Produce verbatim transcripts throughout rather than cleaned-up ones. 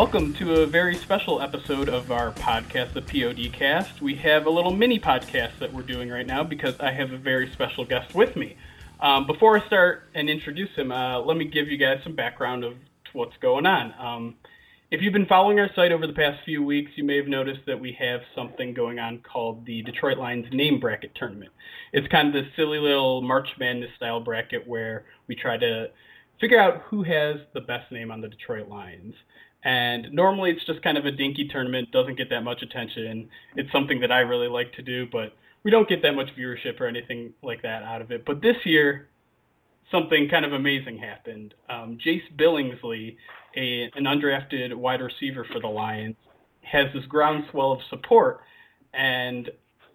Welcome to a very special episode of our podcast, the P O D Cast. We have a little mini podcast that we're doing right now because I have a very special guest with me. Um, before I start and introduce him, uh, let me give you guys some background of what's going on. Um, if you've been following our site over the past few weeks, you may have noticed that we have something going on called the Detroit Lions Name Bracket Tournament. It's kind of this silly little March Madness style bracket where we try to figure out who has the best name on the Detroit Lions. And normally it's just kind of a dinky tournament, doesn't get that much attention. It's something that I really like to do, but we don't get that much viewership or anything like that out of it. But this year, something kind of amazing happened. Um, Jace Billingsley, a, an undrafted wide receiver for the Lions, has this groundswell of support, and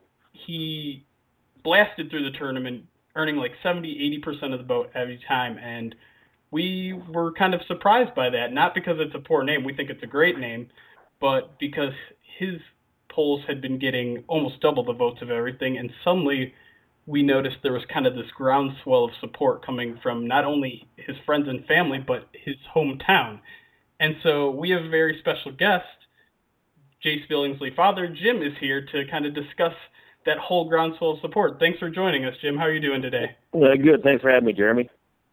he blasted through the tournament, earning like seventy, eighty percent of the vote every time, and we were kind of surprised by that, not because it's a poor name, we think it's a great name, but because his polls had been getting almost double the votes of everything, and suddenly we noticed there was kind of this groundswell of support coming from not only his friends and family, but his hometown. And so we have a very special guest, Jace Billingsley father, Jim, is here to kind of discuss that whole groundswell of support. Thanks for joining us, Jim. How are you doing today? Uh, good. Thanks for having me, Jeremy.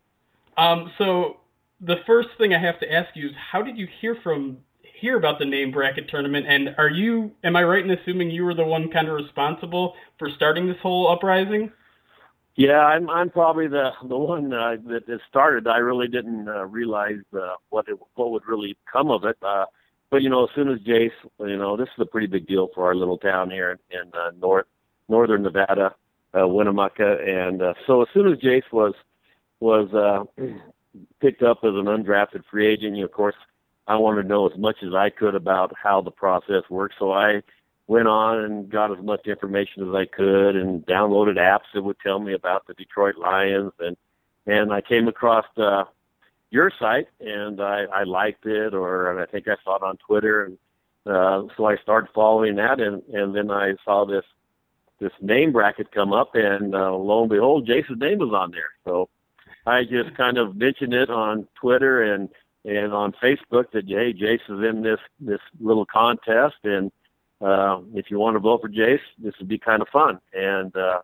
Um, so the first thing I have to ask you is, how did you hear from hear about the name bracket tournament? And are you, am I right in assuming you were the one kind of responsible for starting this whole uprising? Yeah, I'm I'm probably the the one uh, that, that started. I really didn't uh, realize uh, what it, what would really come of it. Uh, but you know, as soon as Jace, you know, this is a pretty big deal for our little town here in uh, north northern Nevada, uh, Winnemucca, and uh, so as soon as Jace was was uh, picked up as an undrafted free agent, you know, of course, I wanted to know as much as I could about how the process works. So I went on and got as much information as I could and downloaded apps that would tell me about the Detroit Lions. And, and I came across uh, your site, and I, I liked it, or and I think I saw it on Twitter. And uh, so I started following that, and, and then I saw this this name bracket come up, and uh, lo and behold, Jace's name was on there. So I just kind of mentioned it on Twitter and, and on Facebook that, hey, Jace is in this, this little contest, and uh, if you want to vote for Jace, this would be kind of fun. And uh,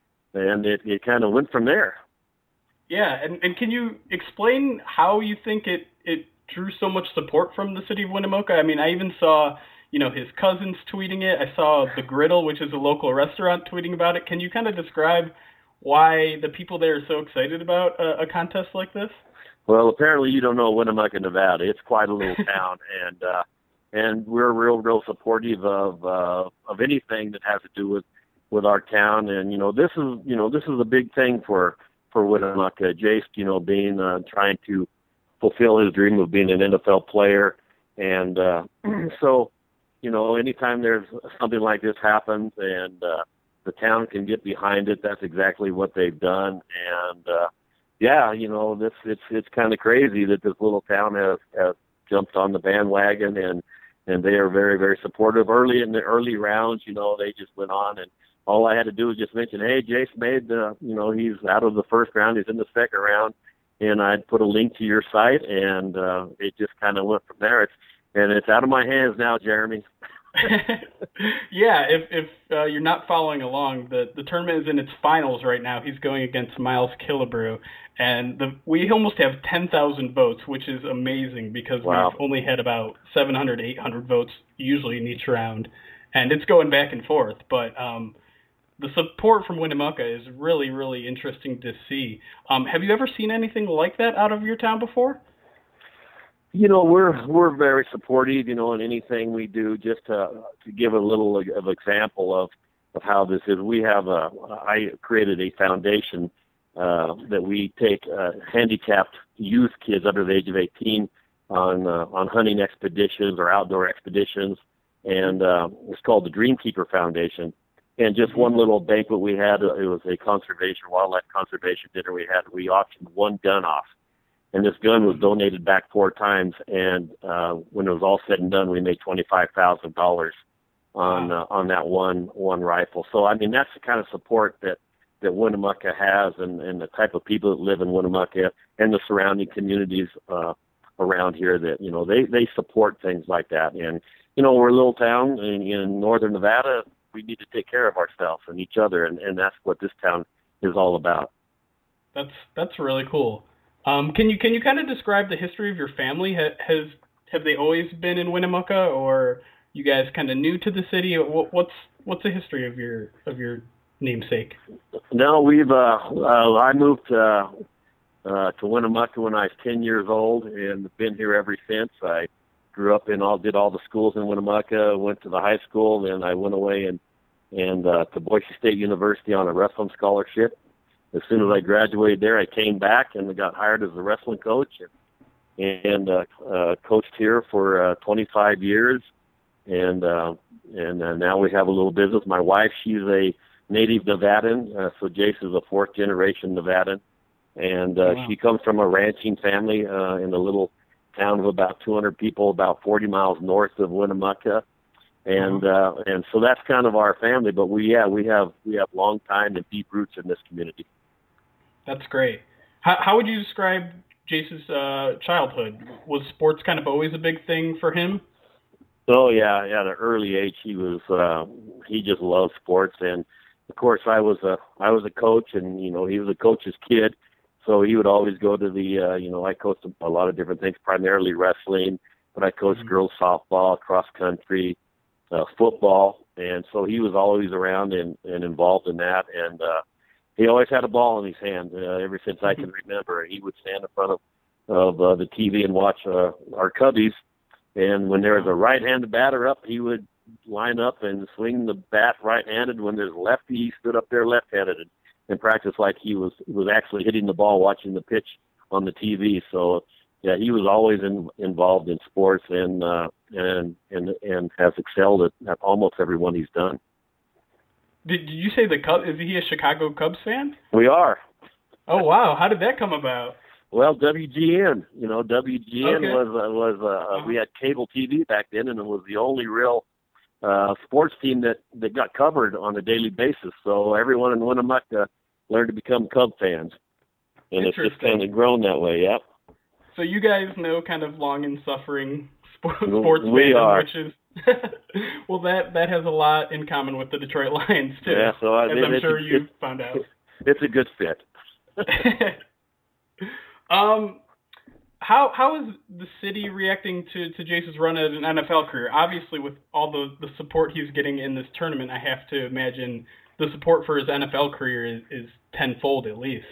and it, it kind of went from there. Yeah, and, and can you explain how you think it, it drew so much support from the city of Winnemucca? I mean, I even saw, you know, his cousins tweeting it. I saw The Griddle, which is a local restaurant, tweeting about it. Can you kind of describe why the people there are so excited about a, a contest like this? Well, apparently you don't know Winnemucca, Nevada. It's quite a little town, and uh, and we're real, real supportive of uh, of anything that has to do with, with our town. And you know, this is you know this is a big thing for for Winnemucca. Jace, you know, being uh, trying to fulfill his dream of being an N F L player, and uh, so you know, anytime there's something like this happens, and uh, the town can get behind it, that's exactly what they've done. And, uh, yeah, you know, this, it's, it's kind of crazy that this little town has, has jumped on the bandwagon, and, and they are very, very supportive. Early in the early rounds, you know, they just went on, and all I had to do was just mention, hey, Jace made the, you know, he's out of the first round, he's in the second round, and I'd put a link to your site, and, uh, it just kind of went from there. It's, and it's out of my hands now, Jeremy. Yeah, if if uh, you're not following along, the, the tournament is in its finals right now. He's going against Miles Killebrew, and the, we almost have ten thousand votes, which is amazing because wow. We've only had about seven hundred, eight hundred votes usually in each round, and it's going back and forth. But um, the support from Winnemucca is really, really interesting to see. Um, have you ever seen anything like that out of your town before? You know, we're we're very supportive, you know, in anything we do. Just to to give a little of example of, of how this is, we have a I created a foundation uh, that we take uh, handicapped youth kids under the age of eighteen on uh, on hunting expeditions or outdoor expeditions, and uh, it's called the Dreamkeeper Foundation. And just one little banquet we had, it was a conservation wildlife conservation dinner we had. We auctioned one gun off. And this gun was donated back four times, and uh, when it was all said and done, we made twenty-five thousand dollars on uh, on that one one rifle. So, I mean, that's the kind of support that, that Winnemucca has, and, and the type of people that live in Winnemucca and the surrounding communities uh, around here that, you know, they, they support things like that. And, you know, we're a little town in, in northern Nevada. We need to take care of ourselves and each other, and, and that's what this town is all about. That's that's really cool. Um, can you can you kind of describe the history of your family? Ha, has have they always been in Winnemucca, or you guys kind of new to the city? What, what's what's the history of your of your namesake? No, we've uh, uh I moved uh, uh, to Winnemucca when I was ten years old, and been here ever since. I grew up in all did all the schools in Winnemucca, went to the high school, then I went away and and uh, to Boise State University on a wrestling scholarship. As soon as I graduated there, I came back and got hired as a wrestling coach, and, and uh, uh, coached here for uh, twenty-five years. And uh, and uh, now we have a little business. My wife, she's a native Nevadan, uh, so Jace is a fourth generation Nevadan, and uh, wow. She comes from a ranching family uh, in a little town of about two hundred people, about forty miles north of Winnemucca. And uh, and so that's kind of our family. But we yeah we have we have long time and deep roots in this community. That's great. How, how would you describe Jace's uh, childhood? Was sports kind of always a big thing for him? Oh yeah, at an early age he was uh, he just loved sports, and of course I was a I was a coach, and you know he was a coach's kid, so he would always go to the uh, you know I coached a lot of different things, primarily wrestling, but I coached mm-hmm. girls softball, cross country, uh, football, and so he was always around and, and involved in that, and uh, he always had a ball in his hand uh, ever since I can remember. He would stand in front of of uh, the T V and watch uh, our Cubbies, and when there was a right-handed batter up, he would line up and swing the bat right-handed. When there's a lefty, he stood up there left-handed and, and practiced like he was was actually hitting the ball, watching the pitch on the T V. So yeah, he was always in, involved in sports and uh, and and and has excelled at, at almost every one he's done. Did, did you say the Cubs? Is he a Chicago Cubs fan? We are. Oh wow! How did that come about? Well, W G N. You know, W G N okay. was uh, was uh, uh-huh. we had cable T V back then, and it was the only real uh, sports team that that got covered on a daily basis. So everyone in Winnemucca learned to become Cub fans, and it's just kind of grown that way. Yep. So you guys know kind of long and suffering sports fandom, we are. which is well, that that has a lot in common with the Detroit Lions too. Yeah, so I, as it, I'm sure it, you it, found out. It's a good fit. um, how how is the city reacting to, to Jace's run at an N F L career? Obviously, with all the, the support he's getting in this tournament, I have to imagine the support for his N F L career is, is tenfold at least.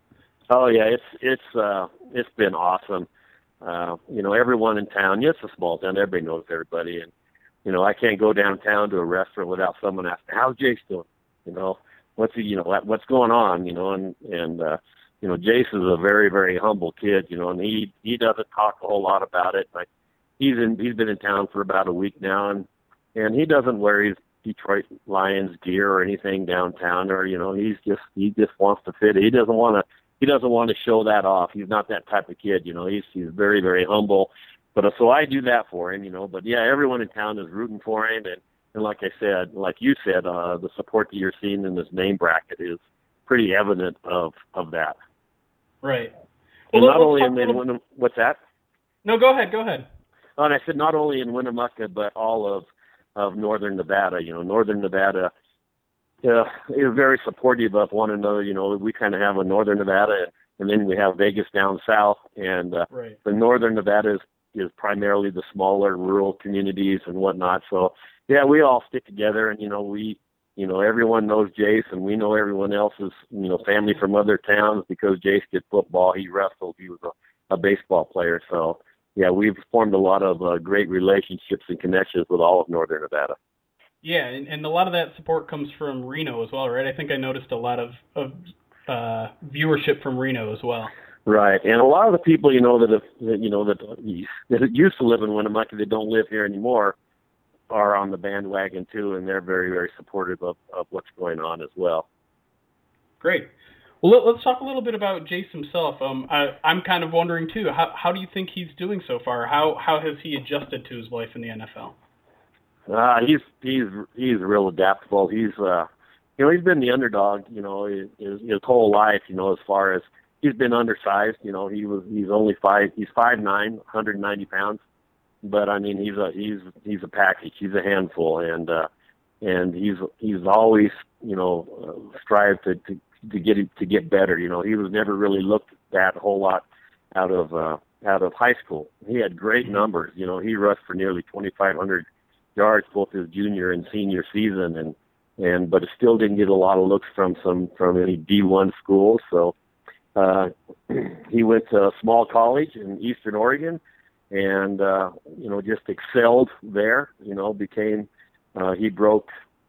Oh yeah, it's it's uh, it's been awesome. Uh, you know, everyone in town. Yeah, it's a small town. Everybody knows everybody, and you know, I can't go downtown to a restaurant without someone asking, "How's Jace doing?" You know, what's he, you know, what's going on? You know, and and uh, you know, Jace is a very very humble kid. You know, and he he doesn't talk a whole lot about it. Like he's in he's been in town for about a week now, and and he doesn't wear his Detroit Lions gear or anything downtown, or you know, he's just he just wants to fit. He doesn't want to. He doesn't want to show that off. He's not that type of kid, you know. He's he's very very humble, but uh, so I do that for him, you know. But yeah, everyone in town is rooting for him, and, and like I said, like you said, uh, the support that you're seeing in this name bracket is pretty evident of of that. Right. Well, well not only in, little... in Winnem- what's that? No, go ahead. Go ahead. Oh, and I said not only in Winnemucca, but all of of northern Nevada. You know, northern Nevada. Uh, is very supportive of one another. You know, we kind of have a northern Nevada, and then we have Vegas down south, and uh, right. the northern Nevada is, is primarily the smaller rural communities and whatnot. So, yeah, we all stick together, and you know, we, you know, everyone knows Jace, and we know everyone else's, you know, family from other towns because Jace did football, he wrestled, he was a, a baseball player. So, yeah, we've formed a lot of uh, great relationships and connections with all of northern Nevada. Yeah, and, and a lot of that support comes from Reno as well, right? I think I noticed a lot of, of uh, viewership from Reno as well. Right, and a lot of the people, you know, that have, you know, that, that used to live in Winnemucca that don't live here anymore are on the bandwagon too, and they're very, very supportive of, of what's going on as well. Great. Well, let, let's talk a little bit about Jace himself. Um, I, I'm kind of wondering too, how how do you think he's doing so far? How how has he adjusted to his life in the N F L? Uh, he's he's he's real adaptable. He's uh, you know, he's been the underdog, you know, his, his whole life. You know, as far as he's been undersized. You know, he was he's only five. He's five nine, one hundred ninety pounds. But I mean, he's a he's he's a package. He's a handful, and uh, and he's he's always you know uh, strived to, to to get to get better. You know, he was never really looked at a whole lot out of uh, out of high school. He had great numbers. You know, he rushed for nearly twenty-five hundred yards both his junior and senior season, and and but it still didn't get a lot of looks from some from any D one schools. So uh, he went to a small college in Eastern Oregon, and uh, you know just excelled there. You know, became uh, he broke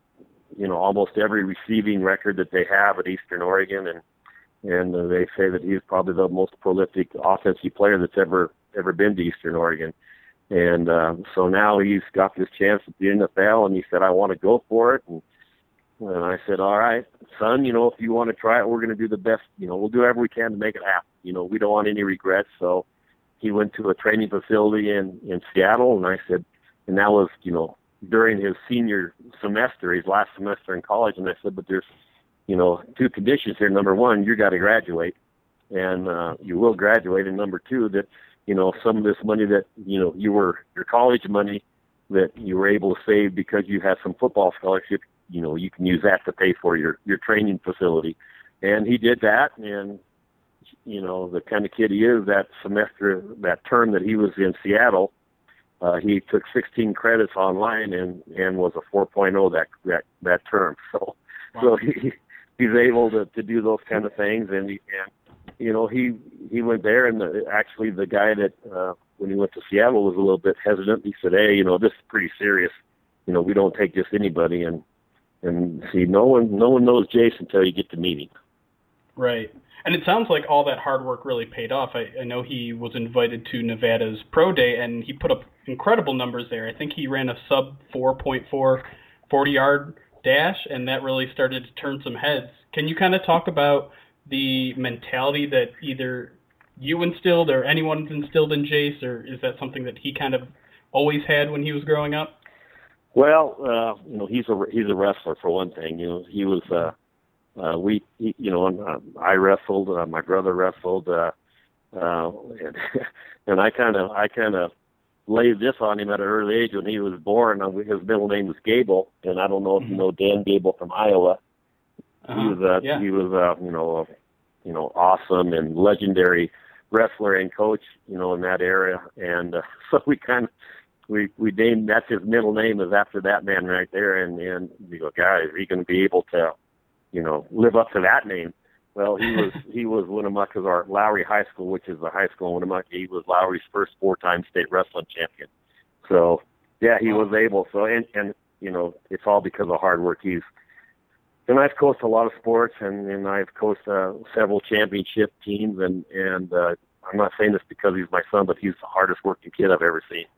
you know almost every receiving record that they have at Eastern Oregon, and and uh, they say that he's probably the most prolific offensive player that's ever ever been to Eastern Oregon. And uh, so now he's got this chance at the N F L, and he said, I want to go for it. And, and I said, all right, son, you know, if you want to try it, we're going to do the best. You know, we'll do whatever we can to make it happen. You know, we don't want any regrets. So he went to a training facility in, in Seattle, and I said, and that was, you know, during his senior semester, his last semester in college. And I said, but there's, you know, two conditions here. Number one, you got to graduate, and uh, you will graduate. And number two, that, you know, some of this money that, you know, you were, your college money that you were able to save because you had some football scholarship, you know, you can use that to pay for your, your training facility. And he did that. And, you know, the kind of kid he is, that semester, that term that he was in Seattle, uh, he took sixteen credits online and, and was a four point oh that, that, that term. So, wow. so he, he's able to, to do those kind of things. And, he, and, you know, he, he went there, and the, actually the guy that, uh, when he went to Seattle was a little bit hesitant. He said, hey, you know, this is pretty serious. You know, we don't take just anybody. And, and see, no one, no one knows Jace until you get to meet him. Right. And it sounds like all that hard work really paid off. I, I know he was invited to Nevada's Pro Day, and he put up incredible numbers there. I think he ran a sub four point four forty-yard dash, and that really started to turn some heads. Can you kind of talk about the mentality that either you instilled or anyone's instilled in Jace, or is that something that he kind of always had when he was growing up? Well, uh, you know, he's a he's a wrestler for one thing. You know, he was uh, uh, we he, you know uh, I wrestled, uh, my brother wrestled, uh, uh, and, and I kind of I kind of laid this on him at an early age when he was born. His middle name was Gable, and I don't know if mm-hmm. you know Dan Gable from Iowa. Uh-huh. He was uh, yeah. he was uh, you know uh, you know awesome and legendary wrestler and coach, you know, in that area. And uh, so we kind of we we named, that's his middle name, is after that man right there. And and you go, guys, are you going to be able to, you know, live up to that name? Well, he was he was Winnemucca's, our Lowry High School, which is the high school in Winnemucca. He was Lowry's first four-time state wrestling champion. So yeah, he was able. So and and you know, it's all because of hard work. He's And I've coached a lot of sports, and, and I've coached uh, several championship teams, and, and uh, I'm not saying this because he's my son, but he's the hardest working kid I've ever seen.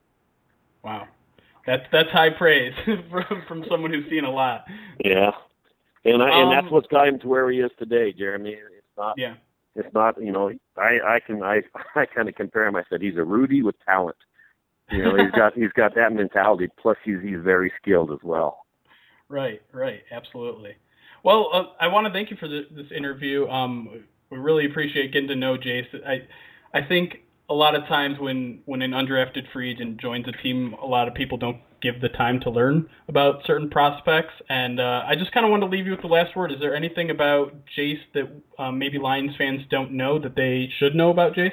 Wow. That's that's high praise from, from someone who's seen a lot. Yeah. And I, um, and that's what's got him to where he is today, Jeremy. It's not, yeah. it's not, you know, I, I can, I, I kind of compare him. I said, he's a Rudy with talent. You know, he's got, he's got that mentality. Plus he's, he's very skilled as well. Right, right. Absolutely. Well, uh, I want to thank you for the, this interview. Um, we really appreciate getting to know Jace. I, I think a lot of times when, when an undrafted free agent joins a team, a lot of people don't give the time to learn about certain prospects. And uh, I just kind of want to leave you with the last word. Is there anything about Jace that um, maybe Lions fans don't know that they should know about Jace?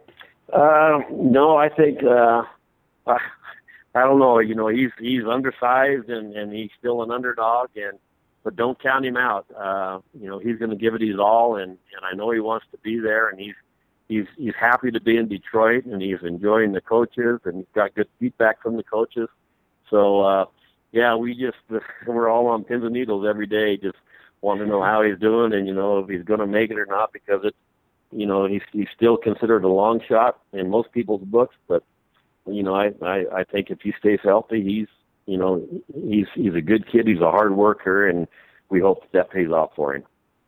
Uh, no, I think uh, I, I don't know. You know, he's he's undersized and, and he's still an underdog, and but don't count him out. Uh, you know, he's going to give it his all, and, and I know he wants to be there, and he's he's he's happy to be in Detroit, and he's enjoying the coaches, and he's got good feedback from the coaches. So, uh, yeah, we just we're all on pins and needles every day, just want to know how he's doing, and you know if he's going to make it or not, because it's you know he's he's still considered a long shot in most people's books, but you know I I, I think if he stays healthy, he's You know, he's he's a good kid. He's a hard worker, and we hope that, that pays off for him.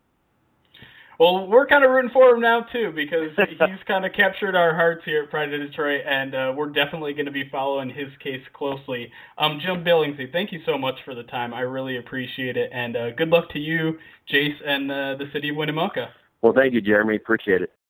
Well, we're kind of rooting for him now, too, because he's kind of captured our hearts here at Pride of Detroit, and uh, we're definitely going to be following his case closely. Um, Jim Billingsley, thank you so much for the time. I really appreciate it, and uh, good luck to you, Jace, and uh, the city of Winnemucca. Well, thank you, Jeremy. Appreciate it.